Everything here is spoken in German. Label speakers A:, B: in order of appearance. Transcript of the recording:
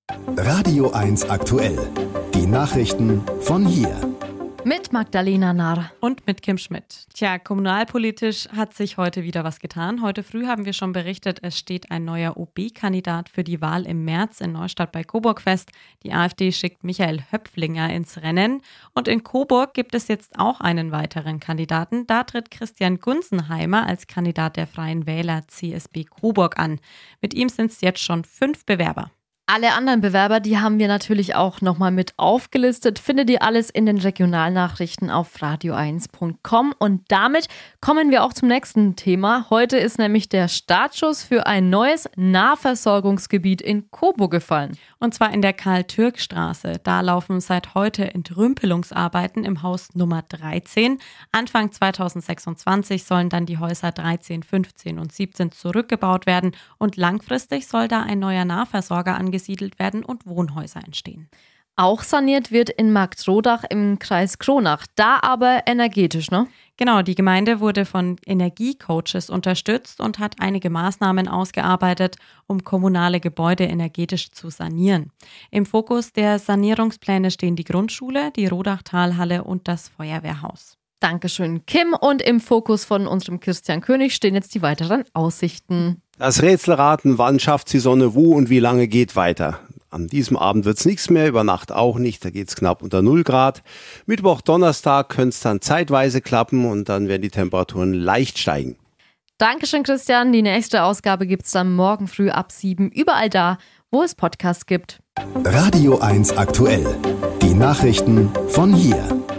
A: Radio 1 aktuell. Die Nachrichten von hier.
B: Mit Magdalena Narr.
C: Und mit Kim Schmidt. Tja, kommunalpolitisch hat sich heute wieder was getan. Heute früh haben wir schon berichtet, es steht ein neuer OB-Kandidat für die Wahl im März in Neustadt bei Coburg fest. Die AfD schickt Michael Höpflinger ins Rennen. Und in Coburg gibt es jetzt auch einen weiteren Kandidaten. Da tritt Christian Gunzenheimer als Kandidat der Freien Wähler CSB Coburg an. Mit ihm sind es jetzt schon 5 Bewerber.
B: Alle anderen Bewerber, die haben wir natürlich auch nochmal mit aufgelistet. Findet ihr alles in den Regionalnachrichten auf radio1.com. Und damit kommen wir auch zum nächsten Thema. Heute ist nämlich der Startschuss für ein neues Nahversorgungsgebiet in Coburg gefallen.
C: Und zwar in der Karl-Türk-Straße. Da laufen seit heute Entrümpelungsarbeiten im Haus Nummer 13. Anfang 2026 sollen dann die Häuser 13, 15 und 17 zurückgebaut werden. Und langfristig soll da ein neuer Nahversorger angesiedelt werden und Wohnhäuser entstehen.
B: Auch saniert wird in Marktrodach im Kreis Kronach, da aber energetisch, ne?
C: Genau, die Gemeinde wurde von Energiecoaches unterstützt und hat einige Maßnahmen ausgearbeitet, um kommunale Gebäude energetisch zu sanieren. Im Fokus der Sanierungspläne stehen die Grundschule, die Rodachtalhalle und das Feuerwehrhaus.
B: Dankeschön, Kim. Und im Fokus von unserem Christian König stehen jetzt die weiteren Aussichten.
D: Das Rätselraten, wann schafft die Sonne wo und wie lange geht weiter. An diesem Abend wird's nichts mehr, über Nacht auch nicht, da geht's knapp unter 0 Grad. Mittwoch, Donnerstag könnte es dann zeitweise klappen und dann werden die Temperaturen leicht steigen.
B: Dankeschön, Christian. Die nächste Ausgabe gibt's dann morgen früh ab 7, überall da, wo es Podcasts gibt.
A: Radio 1 aktuell. Die Nachrichten von hier.